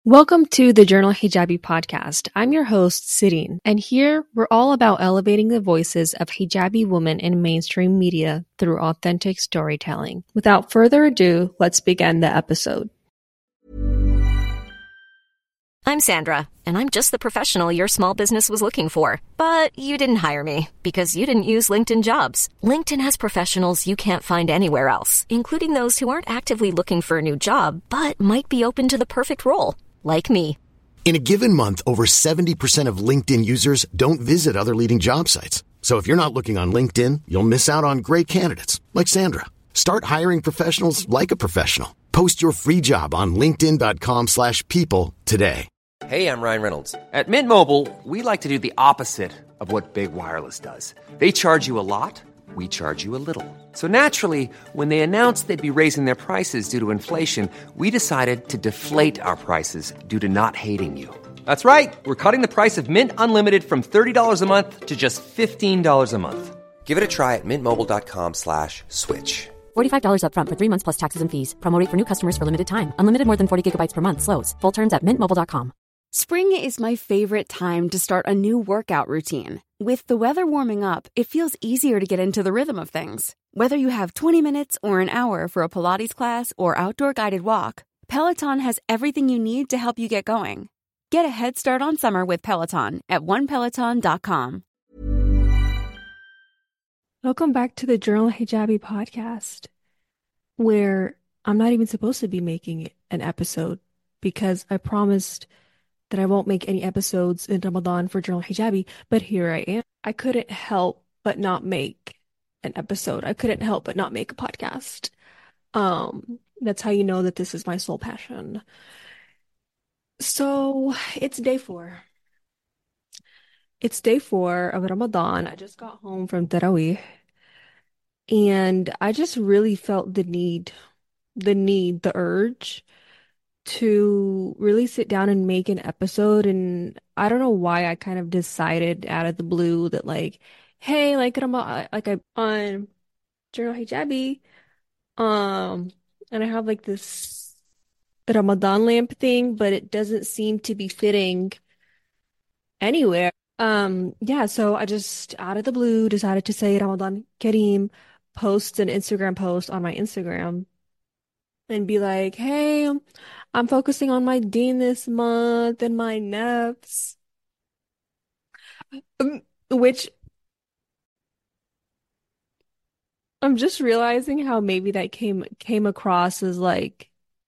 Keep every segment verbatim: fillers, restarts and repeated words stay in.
Welcome to the Journal Hijabi podcast. I'm your host, Sireen, and here we're all about elevating the voices of hijabi women in mainstream media through authentic storytelling. Without further ado, let's begin the episode. I'm Sandra, and I'm just the professional your small business was looking for. But you didn't hire me because you didn't use LinkedIn Jobs. LinkedIn has professionals you can't find anywhere else, including those who aren't actively looking for a new job, but might be open to the perfect role. Like me. In a given month, over seventy percent of LinkedIn users don't visit other leading job sites. So if you're not looking on LinkedIn, you'll miss out on great candidates like Sandra. Start hiring professionals like a professional. Post your free job on linkedin dot com slash people today. Hey, I'm Ryan Reynolds. At Mint Mobile, we like to do the opposite of what Big Wireless does. They charge you a lot. We charge you a little. So naturally, when they announced they'd be raising their prices due to inflation, we decided to deflate our prices due to not hating you. That's right. We're cutting the price of Mint Unlimited from thirty dollars a month to just fifteen dollars a month. Give it a try at mintmobile.com slash switch. forty-five dollars up front for three months plus taxes and fees. Promo rate for new customers for limited time. Unlimited more than forty gigabytes per month slows. Full terms at mint mobile dot com. Spring is my favorite time to start a new workout routine. With the weather warming up, it feels easier to get into the rhythm of things. Whether you have twenty minutes or an hour for a Pilates class or outdoor guided walk, Peloton has everything you need to help you get going. Get a head start on summer with Peloton at one peloton dot com. Welcome back to the Journal Hijabi podcast, where I'm not even supposed to be making an episode because I promised that I won't make any episodes in Ramadan for Journal Hijabi, but here I am. I couldn't help but not make an episode. I couldn't help but not make a podcast. Um, that's how you know that this is my sole passion. So it's day four. It's day four of Ramadan. I just got home from Taraweeh, and I just really felt the need, the need, the urge to really sit down and make an episode. And I don't know why I kind of decided out of the blue that like, hey, like I'm like I'm on Journal Hijabi, um, and I have like this Ramadan lamp thing, but it doesn't seem to be fitting anywhere. Um, yeah, so I just out of the blue decided to say Ramadan Kareem, post an Instagram post on my Instagram and be like, hey, I'm focusing on my deen this month and my nafs. Um, which I'm just realizing how maybe that came came across as like,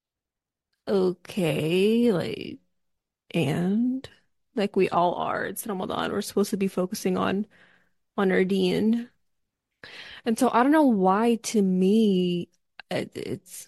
okay, like, and like we all are. It's Ramadan. We're supposed to be focusing on on our deen. And so I don't know why to me it, it's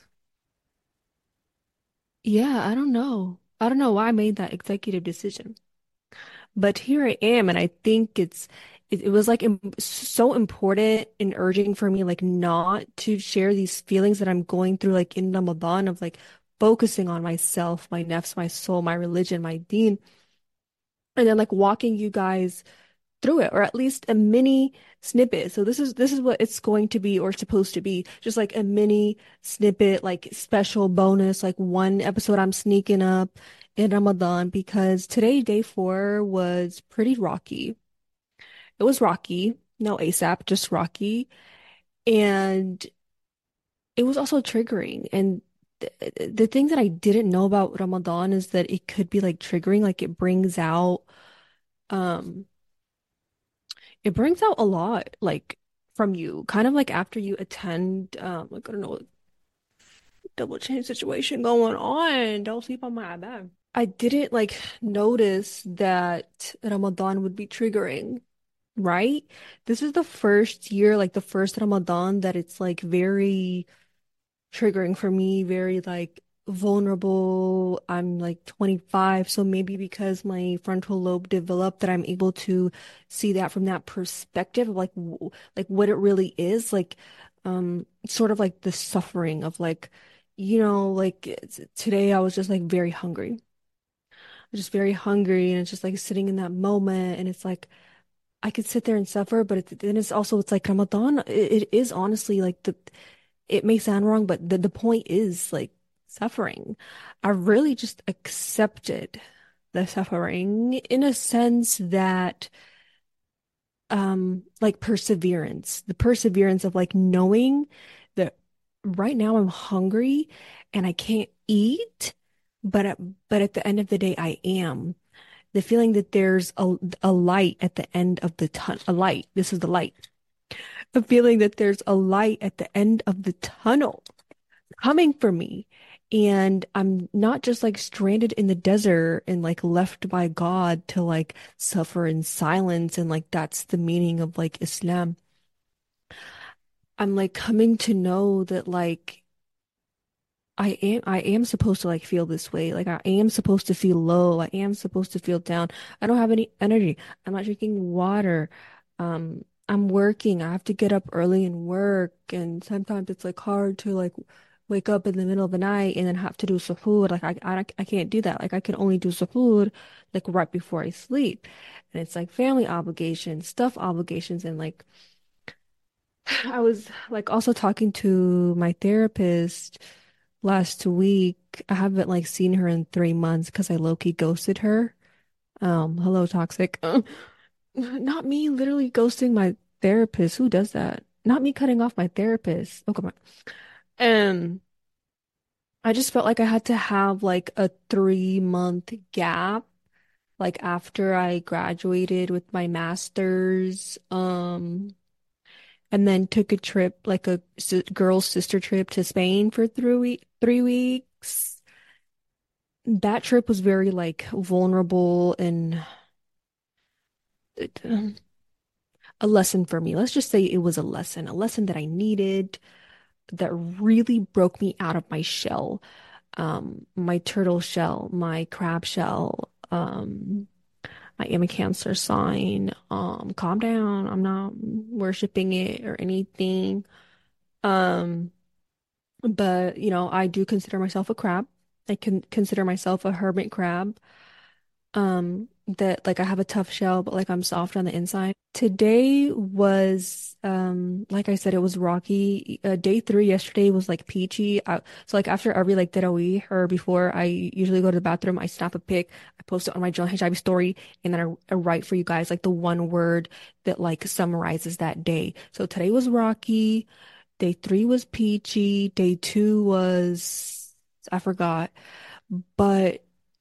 yeah, I don't know. I don't know why I made that executive decision. But here I am, and I think it's it, it was like im so important and urgent for me, like not to share these feelings that I'm going through, like in Ramadan, of like focusing on myself, my nafs, my soul, my religion, my deen, and then like walking you guys through it, or at least a mini snippet. So this is this is what it's going to be, or supposed to be, just like a mini snippet, like special bonus, like one episode I'm sneaking up in Ramadan, because today, day four, was pretty rocky. It was rocky, no ASAP, just rocky, and it was also triggering. And th the thing that I didn't know about Ramadan is that it could be like triggering, like it brings out um it brings out a lot, like from you, kind of like after you attend, um, like I don't know, double chain situation going on. Don't sleep on my bed. I didn't like notice that Ramadan would be triggering, right? This is the first year, like the first Ramadan, that it's like very triggering for me, very like vulnerable. I'm like twenty-five, so maybe because my frontal lobe developed, that I'm able to see that from that perspective of like w like what it really is, like um sort of like the suffering of like, you know, like it's- today I was just like very hungry. I'm just very hungry, and it's just like sitting in that moment, and it's like I could sit there and suffer, but it, then it's also it's like Ramadan. It, it is honestly like the it may sound wrong, but the the point is like suffering. I really just accepted the suffering in a sense that um like perseverance, the perseverance of like knowing that right now I'm hungry and I can't eat, but at, but at the end of the day I am. The feeling that there's a a light at the end of the tunnel, a light. This is the light. A feeling that there's a light at the end of the tunnel coming for me. And I'm not just like stranded in the desert and like left by God to like suffer in silence. And like that's the meaning of like Islam. I'm like coming to know that like I am I am supposed to like feel this way. Like I am supposed to feel low. I am supposed to feel down. I don't have any energy. I'm not drinking water. Um, I'm working. I have to get up early and work. And sometimes it's like hard to like wake up in the middle of the night and then have to do suhoor. Like I I, I can't do that. Like I can only do suhoor like right before I sleep. And it's like family obligations, stuff obligations, and like I was like also talking to my therapist last week. I haven't like seen her in three months because I low-key ghosted her. Um, hello, toxic. Not me literally ghosting my therapist. Who does that? Not me cutting off my therapist. Oh, come on. And I just felt like I had to have like a three month gap, like after I graduated with my master's, um, and then took a trip, like a si girl's sister trip to Spain for three week, three weeks. That trip was very like vulnerable and uh, a lesson for me. Let's just say it was a lesson, a lesson that I needed, that really broke me out of my shell, um, my turtle shell, my crab shell. Um, I am a Cancer sign. Um, calm down. I'm not worshiping it or anything. Um, but you know, I do consider myself a crab. I can consider myself a hermit crab. Um, that like I have a tough shell, but like I'm soft on the inside. Today was um like I said, it was rocky. Uh, day three yesterday was like peachy. I, so like after every like tarawih or before I usually go to the bathroom, I snap a pic, I post it on my John Hijabi story, and then I, I write for you guys like the one word that like summarizes that day. So today was rocky. Day three was peachy. Day two was I forgot, but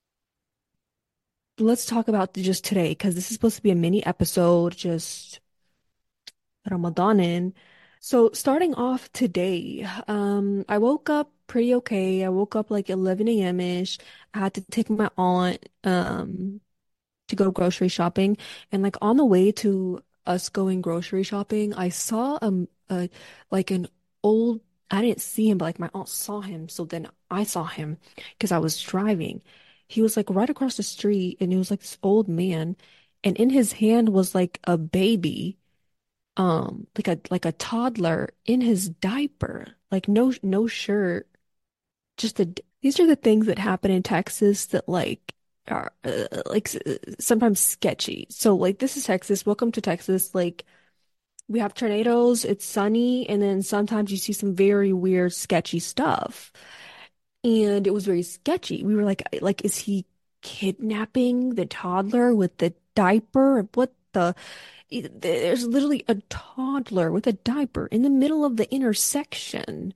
let's talk about just today because this is supposed to be a mini episode, just Ramadanin. So starting off today, um, I woke up pretty okay. I woke up like eleven a m-ish. I had to take my aunt um to go grocery shopping, and like on the way to us going grocery shopping, I saw um a like an old I didn't see him, but like my aunt saw him, so then I saw him because I was driving. He was like right across the street, and he was like this old man, and in his hand was like a baby, um, like a like a toddler in his diaper, like no no shirt, just a. These are the things that happen in Texas that like are uh, like s- uh, sometimes sketchy. So like this is Texas. Welcome to Texas. Like we have tornadoes, it's sunny, and then sometimes you see some very weird, sketchy stuff. And it was very sketchy. We were like, like, is he kidnapping the toddler with the diaper? What the? There's literally a toddler with a diaper in the middle of the intersection.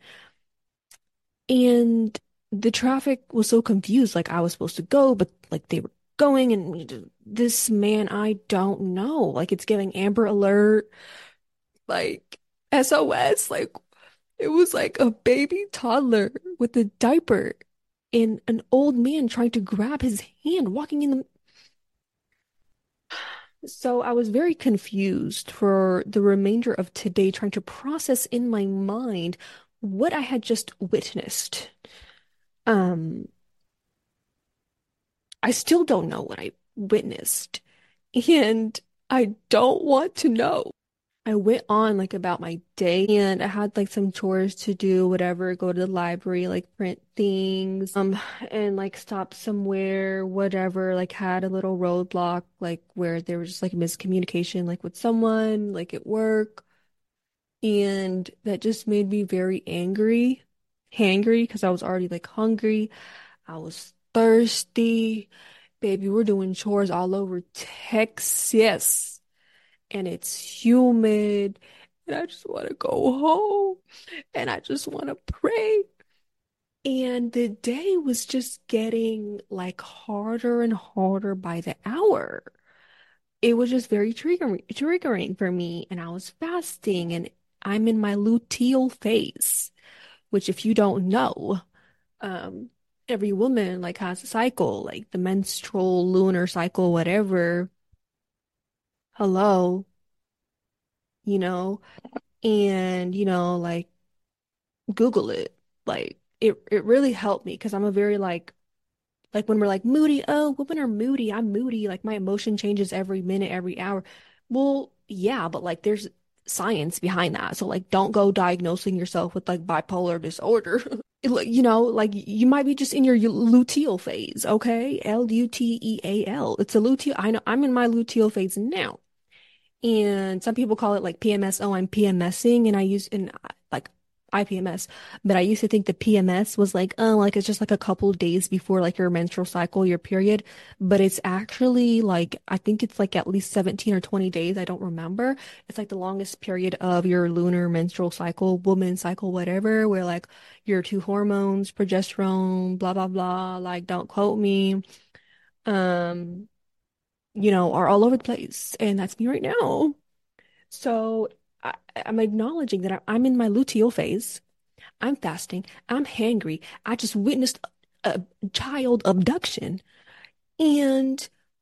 And the traffic was so confused. Like I was supposed to go, but like they were going, and this man, I don't know. Like it's giving Amber Alert, like S O S. Like it was like a baby toddler with a diaper and an old man trying to grab his hand, walking in the. So I was very confused for the remainder of today, trying to process in my mind what I had just witnessed. Um, I still don't know what I witnessed, and I don't want to know. I went on like about my day, and I had like some chores to do, whatever, go to the library, like print things, um, and like stop somewhere, whatever, like had a little roadblock, like where there was just like miscommunication, like with someone, like at work. And that just made me very angry, hangry, because I was already like hungry. I was thirsty. Baby, we're doing chores all over Texas, and it's humid, and I just want to go home, and I just want to pray. And the day was just getting like harder and harder by the hour. It was just very triggering, triggering for me, and I was fasting, and I'm in my luteal phase, which if you don't know, um, every woman like has a cycle, like the menstrual, lunar cycle, whatever. Hello, you know, and you know, like Google it. Like it it really helped me because I'm a very like like when we're like moody, oh, women are moody. I'm moody. Like my emotion changes every minute, every hour. Well, yeah, but like there's science behind that. So like don't go diagnosing yourself with like bipolar disorder. It, like, you know, like you might be just in your luteal phase, okay? L U T E A L. It's a luteal. I know I'm in my luteal phase now. And some people call it like P M S. Oh, I'm PMSing, and I use in like I P M S, but I used to think the P M S was like, oh, like it's just like a couple days before like your menstrual cycle, your period. But it's actually like I think it's like at least seventeen or twenty days. I don't remember. It's like the longest period of your lunar menstrual cycle, woman cycle, whatever, where like your two hormones, progesterone, blah blah blah, like don't quote me. Um you know, are all over the place. And that's me right now. So I, I'm acknowledging that I, I'm in my luteal phase. I'm fasting. I'm hangry. I just witnessed a, a child abduction. And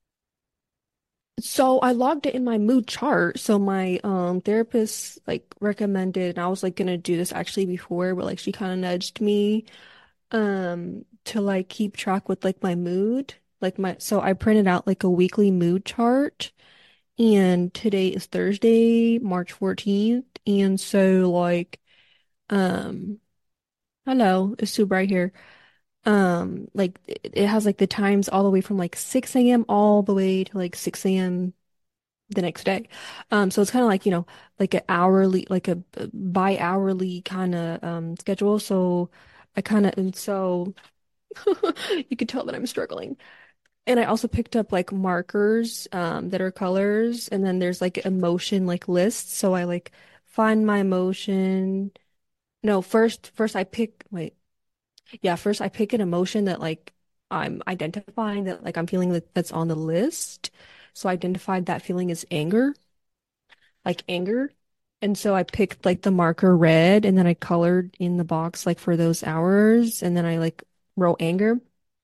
so I logged it in my mood chart. So my um therapist like recommended, and I was like gonna do this actually before, but like she kind of nudged me um to like keep track with like my mood. Like my so I printed out like a weekly mood chart. And today is Thursday, March fourteenth. And so like um hello, it's Sue right here. Um like it, it has like the times all the way from like six a m all the way to like six a m the next day. Um so it's kind of like, you know, like an hourly like a bi-hourly kind of um schedule. So I kind of and so you could tell that I'm struggling. And I also picked up like markers um that are colors, and then there's like emotion like lists. So I like find my emotion. No, first first I pick wait. Yeah, first I pick an emotion that like I'm identifying that like I'm feeling that that's on the list. So I identified that feeling as anger, like anger. And so I picked like the marker red, and then I colored in the box like for those hours, and then I like wrote anger.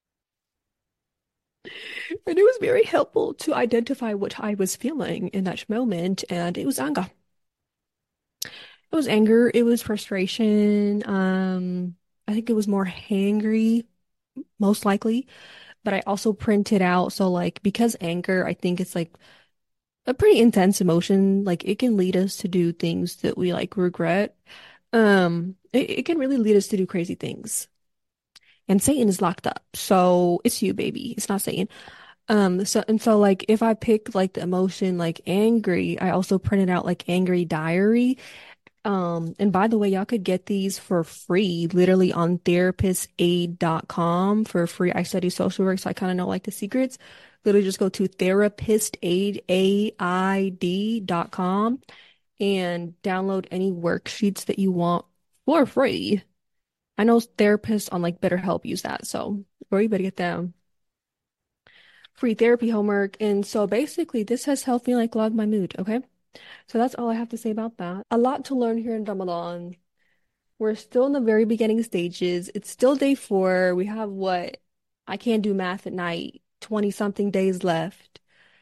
And it was very helpful to identify what I was feeling in that moment, and it was anger. It was anger, it was frustration. Um, I think it was more hangry, most likely, but I also printed out. So like because anger, I think it's like a pretty intense emotion. Like it can lead us to do things that we like regret. Um, it, it can really lead us to do crazy things. And Satan is locked up. So it's you, baby. It's not Satan. Um, so and so like if I pick like the emotion like angry, I also printed out like angry diary. Um, and by the way, y'all could get these for free, literally on therapist aid dot com for free. I study social work, so I kind of know like the secrets. Literally just go to therapist aid, A I D dot com and download any worksheets that you want for free. I know therapists on like BetterHelp use that, so or you better get them. Free therapy homework. And so basically this has helped me like log my mood, okay? So that's all I have to say about that. A lot to learn here in Ramadan. We're still in the very beginning stages. It's still day four. We have what? I can't do math at night. twenty something days left.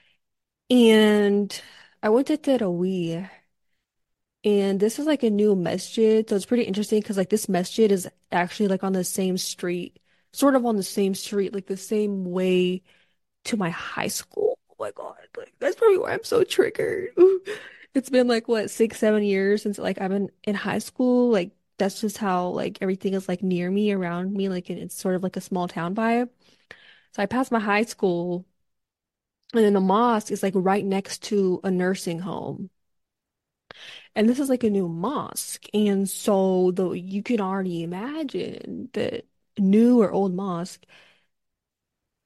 And I went to Tarawih. And this is like a new masjid. So it's pretty interesting because like this masjid is actually like on the same street, sort of on the same street, like the same way to my high school. Oh my God. Like that's probably why I'm so triggered. It's been like what, six, seven years since like I've been in high school. Like that's just how like everything is like near me, around me. Like it's sort of like a small town vibe. So I passed my high school, and then the mosque is like right next to a nursing home. And this is like a new mosque. And so the you can already imagine that new or old mosque.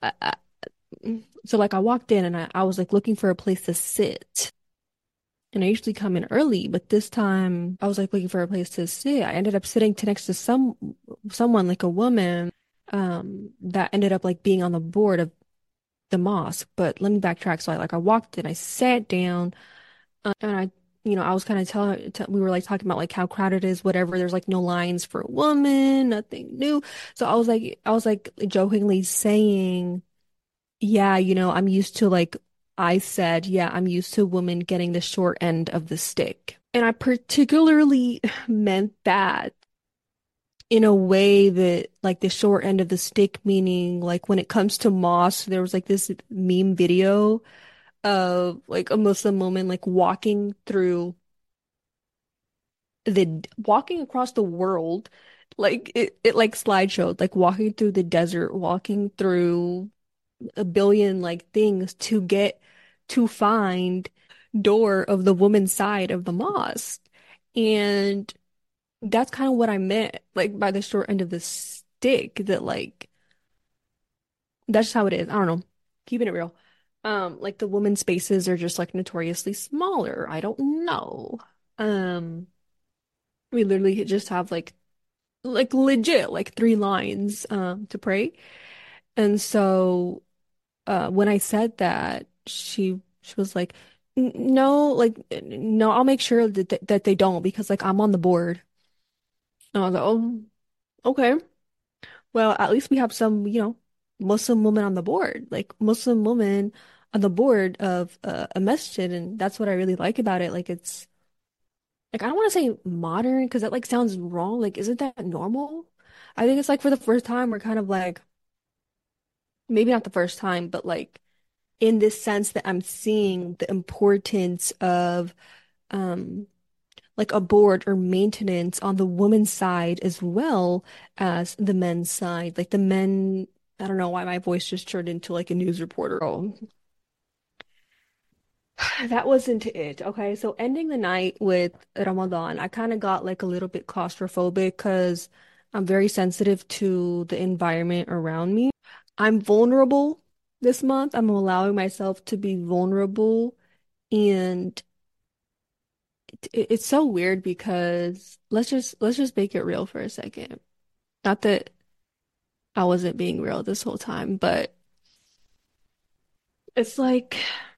I, I, so like I walked in and I, I was like looking for a place to sit. And I usually come in early, but this time I was like looking for a place to sit. I ended up sitting to next to some someone like a woman um that ended up like being on the board of the mosque. But let me backtrack. So I like I walked in, I sat down, uh, and I you know, I was kind of telling t we were like talking about like how crowded it is, whatever. There's like no lines for a woman, nothing new. So I was like I was like jokingly saying, yeah, you know, I'm used to like, I said, yeah, I'm used to women getting the short end of the stick. And I particularly meant that in a way that, like, the short end of the stick, meaning, like, when it comes to Moss, there was like this meme video of like a Muslim woman, like, walking through the, walking across the world. Like, it, it like slideshowed, like, walking through the desert, walking through a billion like things to get to find door of the woman's side of the mosque. And that's kind of what I meant, like by the short end of the stick, that like that's just how it is. I don't know. Keeping it real. Um, like the women's spaces are just like notoriously smaller. I don't know. Um, we literally just have like like legit like three lines um to pray. And so uh when I said that, she she was like, "N- no, like no, I'll make sure that th that they don't because like I'm on the board." And I was like, "Oh, okay. Well, at least we have some, you know, Muslim women on the board, like Muslim women on the board of uh, a masjid." And that's what I really like about it. Like it's like I don't want to say modern because that like sounds wrong. Like isn't that normal? I think it's like for the first time we're kind of like, maybe not the first time, but like in this sense that I'm seeing the importance of um like a board or maintenance on the woman's side as well as the men's side. Like the men, I don't know why my voice just turned into like a news reporter. Oh, that wasn't it. Okay, so ending the night with Ramadan, I kind of got like a little bit claustrophobic because I'm very sensitive to the environment around me. I'm vulnerable this month. I'm allowing myself to be vulnerable, and it, it's so weird because let's just let's just make it real for a second. Not that I wasn't being real this whole time, but it's like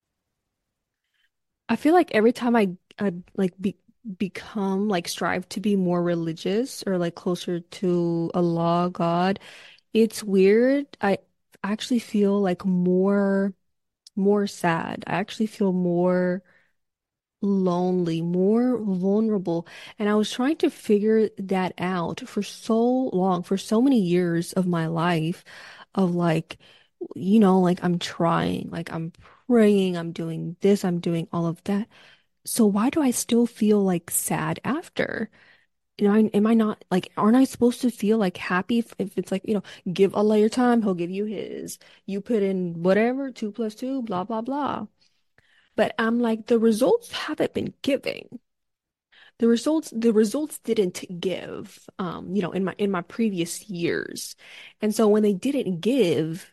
I feel like every time I I like be become like strive to be more religious or like closer to Allah, God, it's weird. I actually feel like more more sad. I actually feel more lonely, more vulnerable. And I was trying to figure that out for so long, for so many years of my life, of like, you know, like I'm trying, like I'm praying, I'm doing this, I'm doing all of that. So why do I still feel like sad after? You know, I, am I not like, aren't I supposed to feel like happy if, if it's like, you know, give Allah your time, he'll give you his. You put in whatever, two plus two, blah, blah, blah. But I'm like, the results haven't been giving. The results, the results didn't give, um, you know, in my in my previous years. And so when they didn't give,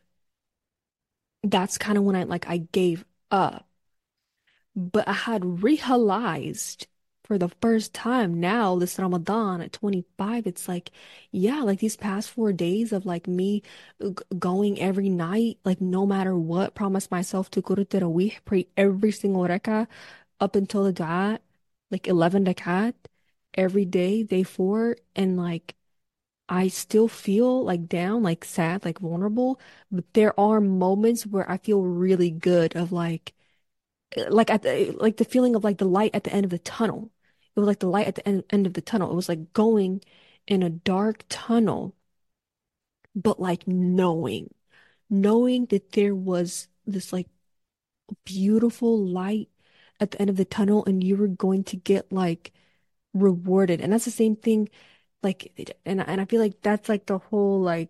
that's kind of when I like I gave up. But I had realized for the first time now this Ramadan at twenty-five, it's like, yeah, like these past four days of like me g going every night, like no matter what, promise myself to go to Tarawih, pray every single rakah up until the dua, like eleven rakat every day, day four, and like I still feel like down, like sad, like vulnerable, but there are moments where I feel really good of like like at the like the feeling of like the light at the end of the tunnel. It was like the light at the end, end of the tunnel. It was like going in a dark tunnel, but like knowing, knowing that there was this like beautiful light at the end of the tunnel and you were going to get like rewarded. And that's the same thing like and and I feel like that's like the whole like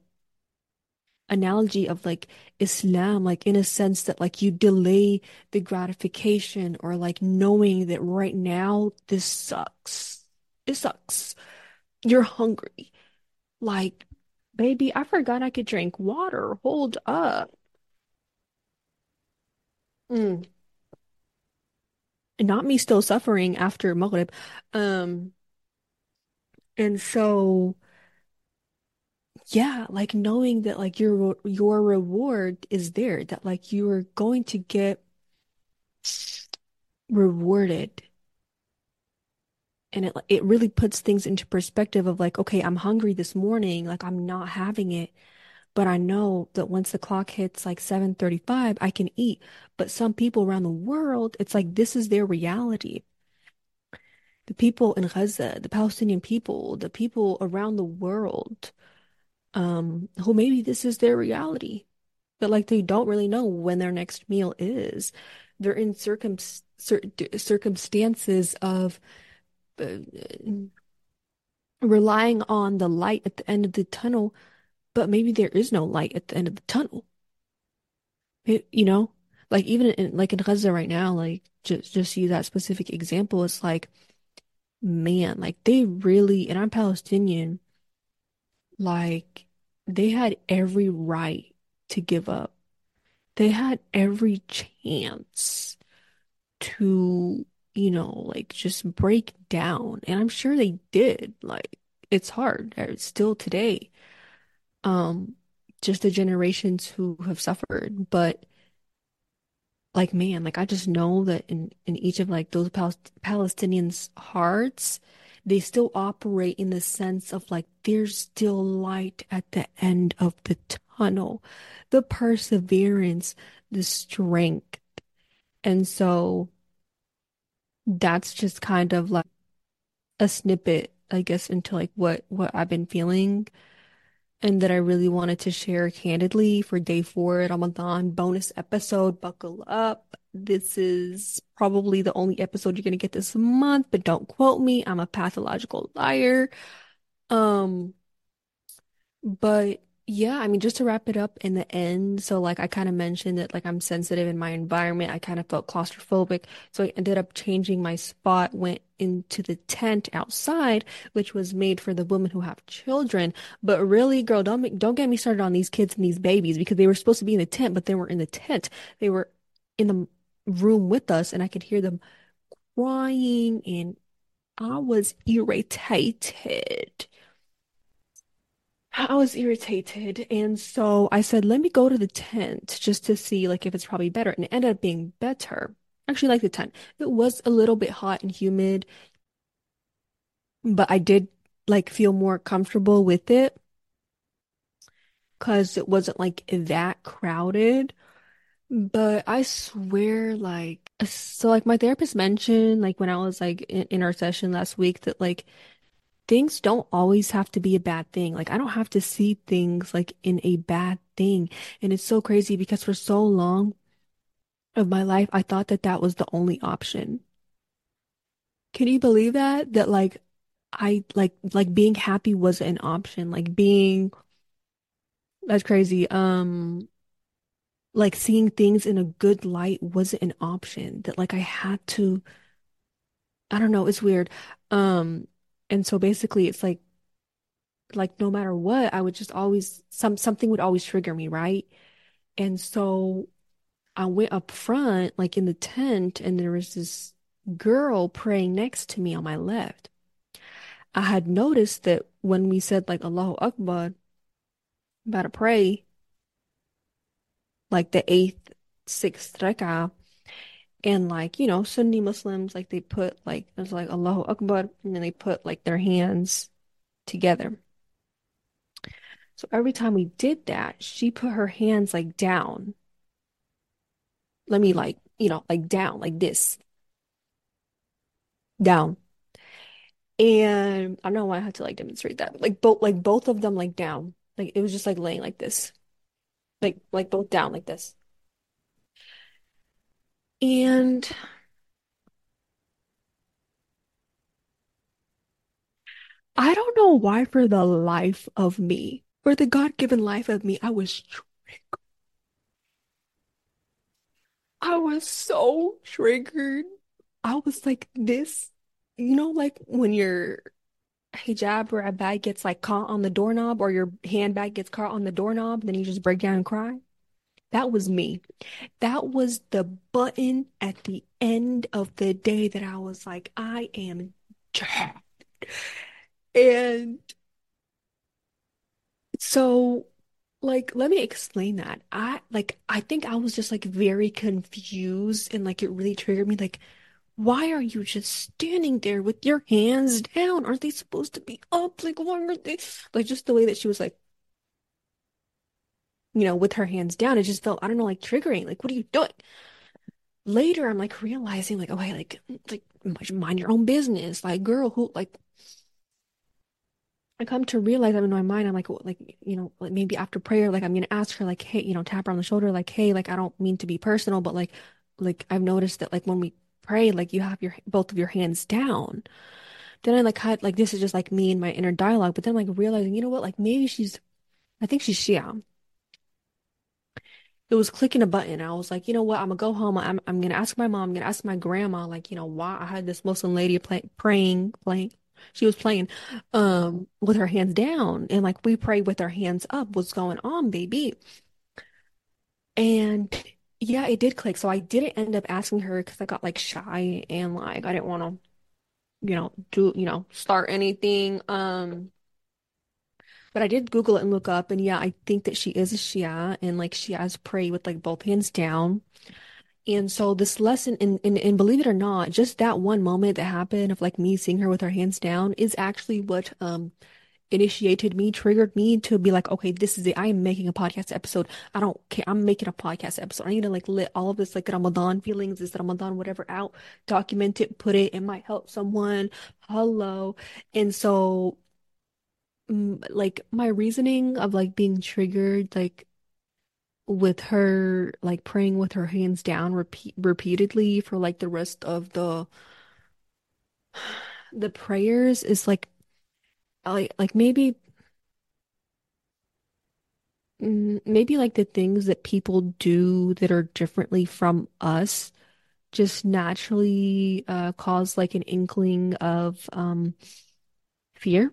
analogy of like Islam, like in a sense that like you delay the gratification or like knowing that right now this sucks. It sucks. You're hungry. Like, baby, I forgot I could drink water. Hold up. Mm. And not me still suffering after Maghrib. Um, and so yeah, like knowing that like your your reward is there, that like you are going to get rewarded. And it it really puts things into perspective of like, okay, I'm hungry this morning, like I'm not having it, but I know that once the clock hits like seven thirty-five, I can eat. But some people around the world, it's like this is their reality. The people in Gaza, the Palestinian people, the people around the world, um, who maybe this is their reality, but like they don't really know when their next meal is. They're in circum cir circumstances of uh, relying on the light at the end of the tunnel, but maybe there is no light at the end of the tunnel. It- you know, like even in like in Gaza right now, like just just use that specific example. It's like, man, like they really, and I'm Palestinian, like they had every right to give up. They had every chance to, you know, like just break down. And I'm sure they did. Like it's hard. uh, Still today. Um, just the generations who have suffered. But like man, like I just know that in in each of like those Pal Palestinians' hearts, they still operate in the sense of like there's still light at the end of the tunnel, the perseverance, the strength. And so that's just kind of like a snippet, I guess, into like what what I've been feeling and that I really wanted to share candidly for day four Ramadan bonus episode. Buckle up. This is probably the only episode you're gonna get this month, but don't quote me. I'm a pathological liar. Um, but yeah, I mean, just to wrap it up in the end, so like I kind of mentioned that like I'm sensitive in my environment. I kind of felt claustrophobic. So I ended up changing my spot, went into the tent outside, which was made for the women who have children. But really, girl, don't make, don't get me started on these kids and these babies because they were supposed to be in the tent, but they were in the tent. They were in the room with us, and I could hear them crying, and I was irritated. I was irritated, and so I said, "Let me go to the tent just to see like if it's probably better." And it ended up being better. I actually like the tent. It was a little bit hot and humid, but I did like feel more comfortable with it because it wasn't like that crowded. But I swear, like, so like my therapist mentioned, like when I was like in, in our session last week, that like things don't always have to be a bad thing. Like I don't have to see things like in a bad thing. And it's so crazy because for so long of my life, I thought that that was the only option. Can you believe that? That like I like like being happy was an option. Like being that's crazy. Um like seeing things in a good light wasn't an option. That like I had to, I don't know, it's weird. Um and so basically it's like like no matter what, I would just always some something would always trigger me, right? And so I went up front, like in the tent, and there was this girl praying next to me on my left. I had noticed that when we said like Allahu Akbar, about to pray, like the eighth, sixth rak'ah, and like, you know, Sunni Muslims, like they put like, it was like Allahu Akbar, and then they put like their hands together. So every time we did that, she put her hands like down. Let me like, you know, like down, like this, down. And I don't know why I had to like demonstrate that. Like both like both of them like down. Like it was just like laying like this. Like like both down like this. And I don't know why for the life of me, for the God-given life of me, I was tr- I was so triggered. I was like this, you know, like when your hijab or a bag gets like caught on the doorknob or your handbag gets caught on the doorknob, then you just break down and cry. That was me. That was the button at the end of the day that I was like, I am jacked. And so, like, let me explain that. I like I think I was just like very confused and like it really triggered me. Like, why are you just standing there with your hands down? Aren't they supposed to be up? Like, why aren't they? Like, just the way that she was like, you know, with her hands down, it just felt, I don't know, like triggering. Like, what are you doing? Later, I'm like realizing, like, oh, hey, like, like, mind your own business. Like, girl, who, like, I come to realize I'm in my mind, I'm like, well, like, you know, like maybe after prayer, like, I'm gonna ask her, like, hey, you know, tap her on the shoulder, like, hey, like, I don't mean to be personal, but like, like, I've noticed that, like, when we pray, like, you have your both of your hands down. Then I like had like this is just like me and my inner dialogue, but then like realizing, you know what, like maybe she's, I think she's Shia. It was clicking a button. I was like, you know what? I'm gonna go home. I'm I'm gonna ask my mom. I'm gonna ask my grandma. Like, you know, why I had this Muslim lady play, praying, playing. She was playing, um, with her hands down, and like we pray with our hands up. What's going on, baby? And yeah, it did click. So I didn't end up asking her because I got like shy and like I didn't want to, you know, do you know start anything. Um. But I did Google it and look up, and yeah, I think that she is a Shia, and like Shias pray with like both hands down. And so this lesson, and, and and believe it or not, just that one moment that happened of like me seeing her with her hands down is actually what um initiated me, triggered me to be like, okay, this is it. I am making a podcast episode. I don't care. I'm making a podcast episode. I need to like let all of this like Ramadan feelings, this Ramadan, whatever out, document it, put it. It might help someone. Hello. And so mm, like my reasoning of like being triggered like with her like praying with her hands down repeat repeatedly for like the rest of the the prayers is like like like maybe mm, maybe like the things that people do that are differently from us just naturally uh cause like an inkling of um fear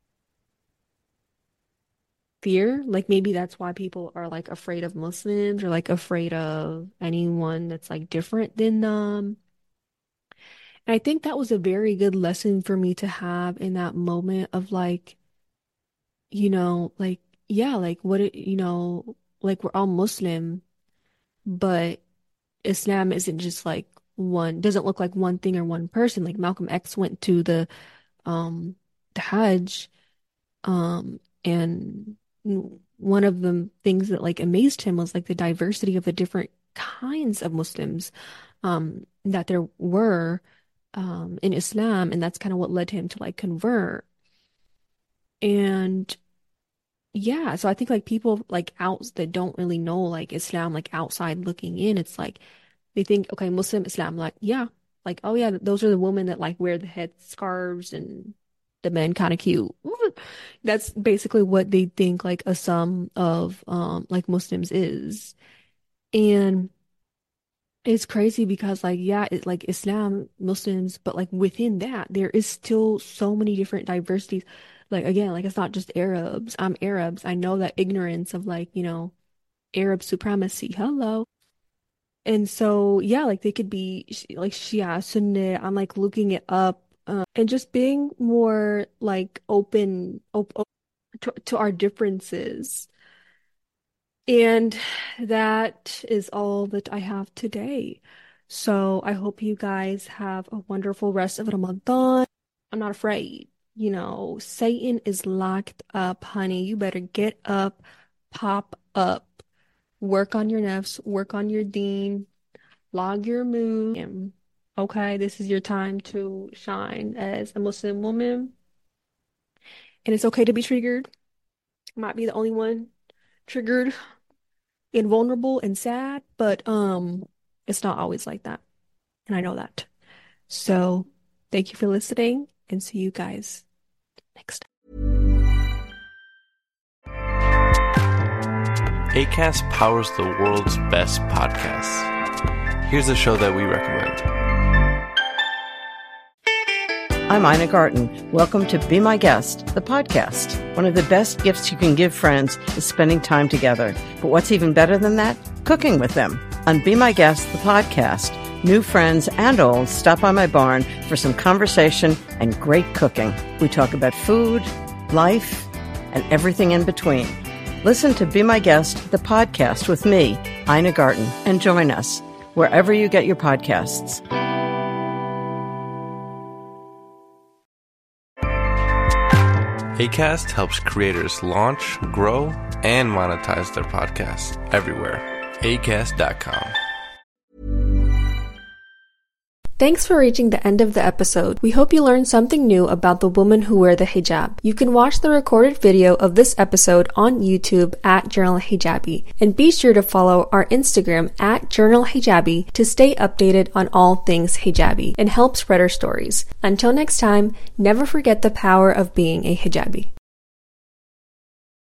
fear. Like maybe that's why people are like afraid of Muslims or like afraid of anyone that's like different than them. And I think that was a very good lesson for me to have in that moment of like, you know, like, yeah, like what it, you know, like we're all Muslim, but Islam isn't just like one, doesn't look like one thing or one person. Like Malcolm X went to the um the Hajj. Um, and one of the things that like amazed him was like the diversity of the different kinds of Muslims um that there were um in Islam, and that's kind of what led him to like convert. And yeah, so I think like people like outs that don't really know like Islam, like outside looking in, it's like they think, okay, Muslim Islam, like yeah, like oh yeah, those are the women that like wear the head scarves and the men kind of cute. That's basically what they think like a sum of um like Muslims is. And it's crazy because like yeah, it like Islam, Muslims, but like within that there is still so many different diversities. Like again, like it's not just Arabs. I'm Arabs. I know that ignorance of like, you know, Arab supremacy. Hello. And so yeah, like they could be sh- like Shia, Sunni. I'm like looking it up. Uh, and just being more like open op op to, to our differences. And that is all that I have today. So I hope you guys have a wonderful rest of Ramadan. I'm not afraid. You know, Satan is locked up, honey. You better get up, pop up, work on your nafs, work on your deen, log your mood. Okay, this is your time to shine as a Muslim woman. And it's okay to be triggered. I might be the only one triggered and vulnerable and sad, but um it's not always like that. And I know that. So thank you for listening and see you guys next time. Acast powers the world's best podcasts. Here's a show that we recommend. I'm Ina Garten. Welcome to Be My Guest, the podcast. One of the best gifts you can give friends is spending time together. But what's even better than that? cooking with them. On Be My Guest, the podcast, new friends and old stop by my barn for some conversation and great cooking. We talk about food, life, and everything in between. Listen to Be My Guest, the podcast with me, Ina Garten, and join us wherever you get your podcasts. Acast helps creators launch, grow, and monetize their podcasts everywhere. acast dot com. Thanks for reaching the end of the episode. We hope you learned something new about the women who wear the hijab. You can watch the recorded video of this episode on YouTube at Journal Hijabi. And be sure to follow our Instagram at Journal Hijabi to stay updated on all things hijabi and help spread our stories. Until next time, never forget the power of being a hijabi.